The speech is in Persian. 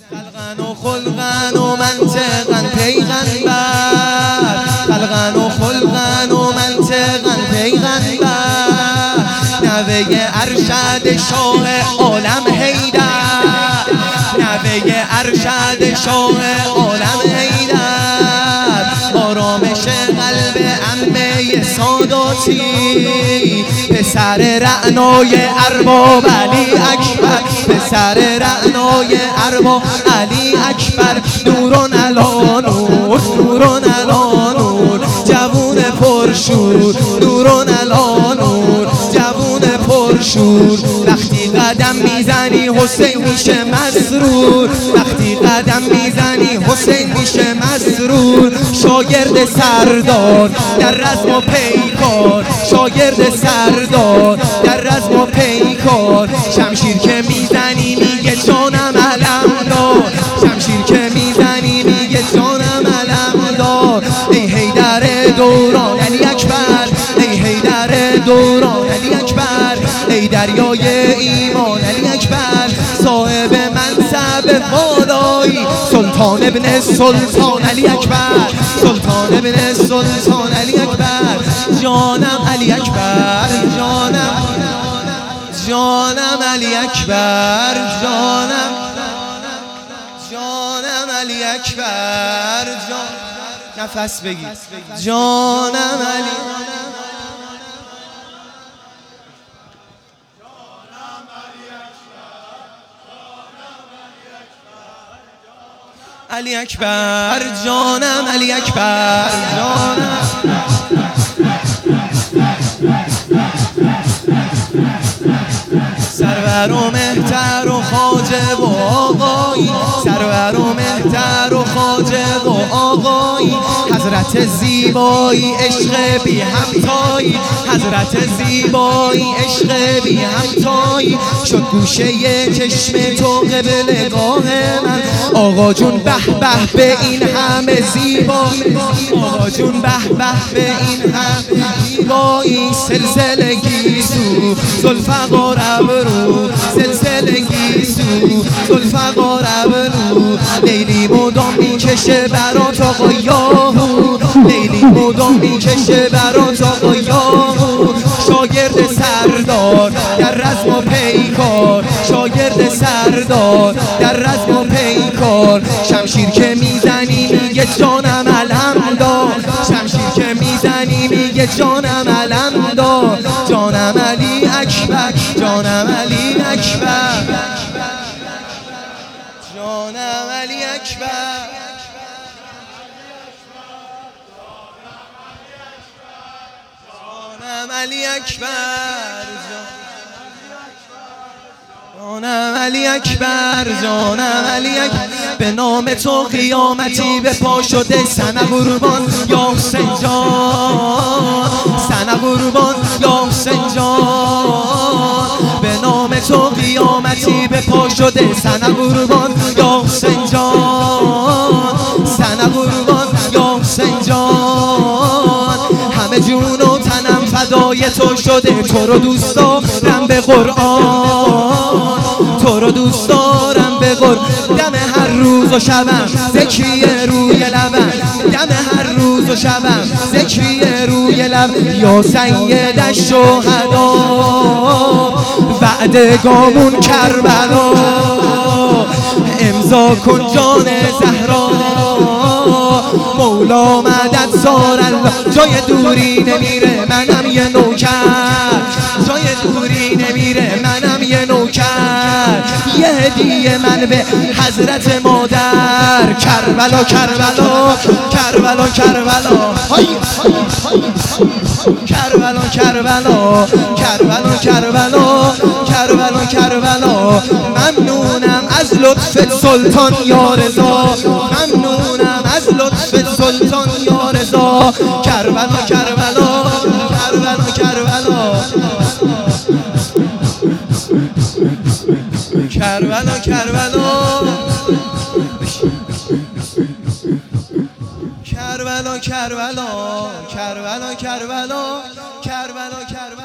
خلقن و خلقن و منطقن پیغمبر، خلقن و خلقن و منطقن پیغمبر، نوه ارشد شاه عالم حیدر، نوه ارشد شاه عالم حیدر، آرامش قلب عمه ساداتی، پسر رعنای ارباب علی اکبر، پسر رعنای ارباب علی اکبر، نورون علا نور، نورون علا نور، جوون پرشور، نورون علا نور، جوون پرشور. وقتی قدم میزنی حسین میشه مسرور، وقتی قدم میزنی حسین میشه مسرور. شاگرد سردار در رزم و پیکار، شاگرد سردار در رزم و پیکار، شمشیر که میزنی میگه جانم علم دار، شمشیر که میزنی میگه جانم علم دار. ای حیدر دوران علی اکبر، ای حیدر دوران علی اکبر، ای دریای ایمان علی اکبر، صاحب منصب بالایی، سلطان ابن سلطان علی اکبر، سلطان ابن سلطان علی اکبر. جانم علی اکبر، جانم، جانم علی اکبر، جانم، جانم علی اکبر، نفس بگیر، جانم علی، علی اکبر، جانم علی اکبر، جانم. سرور و مهتر و خواجه و آقایی، سرور و مهتر و خواجه و آقایی، حضرت زیبایی عشق بی همتایی، حضرت زیبایی عشق بی همتایی. شد گوشه چشم تو قبلگاه من، آقا جون به به به این همه زیبایی، آقا جون به به به این همه زیبایی. سلسله گیسو ذوالفقار ابرو، سلسله گیسو ذوالفقار ابرو، لیلی مدام میکشه برات آقا یاهو، لیلی مدام میکشه برات آقا یاهو. شاگرد سردار در رزم و پیکار، شاگرد سردار در رزم و پیکار، شمشیر که میزنی میگه جانم علم دار، شمشیر که میزنی میگه جانم علم دار. جانم علی اکبر، جانم علی اکبر، جانم علی اکبر، جانم علی اکبر، جانم علی اکبر، جانم علی اکبر. به نام تو قیامتی به پا شده، سنه قربان یا حسین جان، سنه قربان یا حسین جان. به نام تو قیامتی به پا شده، سنه قربان یا حسین جان، سنه قربان یا حسین جان. همه جون و تنم فدای تو شده، تو رو دوست دارم به قرآن، تو رو دوست دارم به قرآن. دم هر روز و شبم ذکری روی لبم، دم هر روز و شبم ذکری روی لب. یا سید الشهدا وعدگامون کربلا، امضا کن جان زهرا، مولا مدد سار الله. جای دوری نمیره منم یه نوکر، جای دوری نمیره منم یه نوکر. یه هدیه من به حضرت مادر، کربلا کربلا کربلا کربلا، کربلا کربلا کربلا کربلا کربلا کربلا. ممنونم از لطف سلطان یا رضا، ممنونم از لطف سلطان یا رضا. کربلا کربلا کربلا کربلا، کربلا کربلا کربلا کربلا کربلا کربلا کربلا کربلا.